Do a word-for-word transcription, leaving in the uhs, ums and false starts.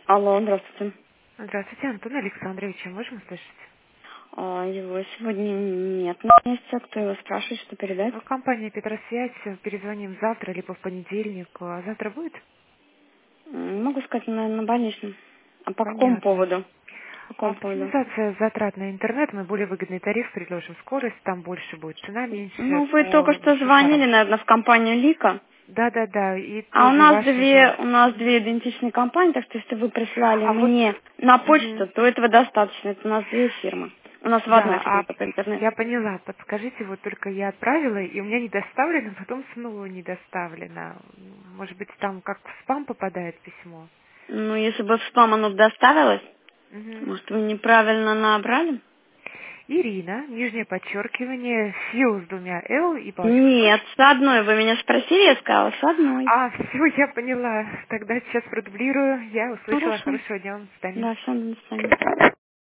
Алло, здравствуйте. Здравствуйте, Антон Александрович, можем услышать? А, его сегодня нет на месте. Кто его спрашивает, что передать? Ну, компания Петросвязь, перезвоним завтра, либо в понедельник. А завтра будет? М, Могу сказать, на, на больничном. А по какому Понятно. поводу? По А какому поводу? оптимизация затрат на интернет, мы более выгодный тариф предложим, скорость там больше будет, цена Ну, меньше вы только по что звонили, гусарам. наверное, в компанию Лика. Да-да-да, и А у тоже нас ваши две, же. у нас две идентичные компании, так что если вы прислали А вот, мне на мгм, почту, то этого достаточно. Это у нас две фирмы. У нас в одной да, фирме а только интернет. я поняла, подскажите, вот только я отправила, и у меня не доставлено, потом снова не доставлено. Может быть, там как в спам попадает письмо? Ну, если бы в спам оно доставилось, Мгм. может, вы неправильно набрали? Ирина, нижнее подчеркивание, Фил с двумя Л и палочка с Нет, ручкой. с одной вы меня спросили, я сказала, с одной. А, все, я поняла. Тогда сейчас продублирую. Я услышала. Хорошо. Хорошего дня вам. До свидания. Да, все, до свидания.